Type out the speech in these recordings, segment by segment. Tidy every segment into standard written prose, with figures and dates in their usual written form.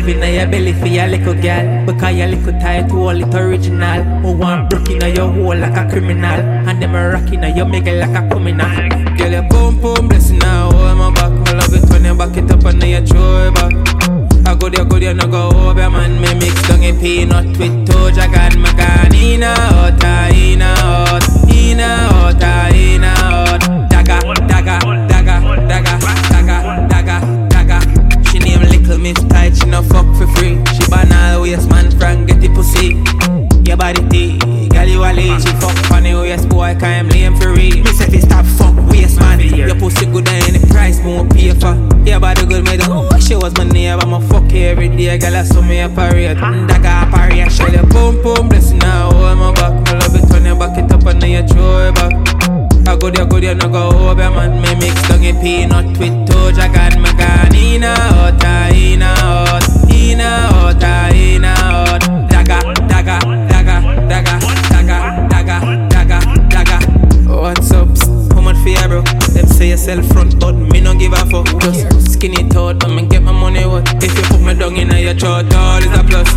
living in your belly for your little girl. Because your little tight, hold it original. Who want broke in your hole like a criminal. And them a rocking in your mega like a criminal. Girl, your boom boom blessing now, hold my back. I love it when you back it up and then you throw it back. I go there, no go over, man. Me mix down a peanut with Toja God, my God. In out, in out, in out, in out. Dagger, dagger, dagger, dagger, dagger, dagger, dagger. She name Little Miss Tight, she no fuck for free. She ban all waist, man, Frank get the pussy. Your body tea, girl you a lead. She fuck funny waist, boy, can't blame for real. Me say fi stop fuck waist, man. Your pussy good and any price won't pay for. Your body good, me don't wish she was my neighbor. I'ma fuck you every day, girl, I saw me a parade. Dagger a parade, shell your boom boom blessing now, hold my back. I love it when you back it up and then you throw it back. I go there, no go over, man. Me mix down a peanut with Toja God, my God. In out, in out, in out, in out. Dagger, dagger, dagger, dagger, dagger, dagger, dagger, dagger. What's up? How much for ya, bro? Them say yourself front, but me no give a fuck. Just skinny thought, I'ma get my money what? If you put me down in your throat, all is a plus.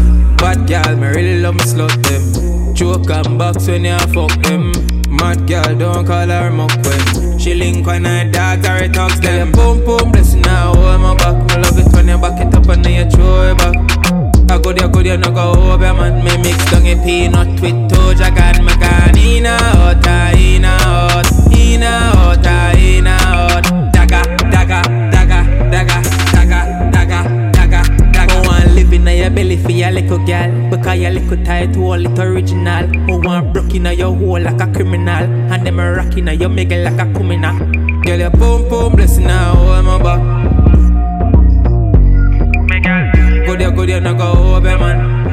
Bad girl, me really love me slut them. Joke and box when you fuck them. Mad girl, don't call her muck when she link when her dogs or her dogs them. Boom boom blessing now, hold my back. I love it when you back it up and then you throw it back. I go there, no go over, man. Me mix down a peanut with Toja God, my God. In out, in out, in out, in out. Dagger, dagger, dagger, dagger, dagger, dagger, dagger, dagger. Who want live in your belly for your little girl? Because your little tight, hold it original. Who want broke in your hole like a criminal. And them a rocking in your mega like a criminal. Girl, your boom boom blessing now, hold my back. Go there, no go over, man.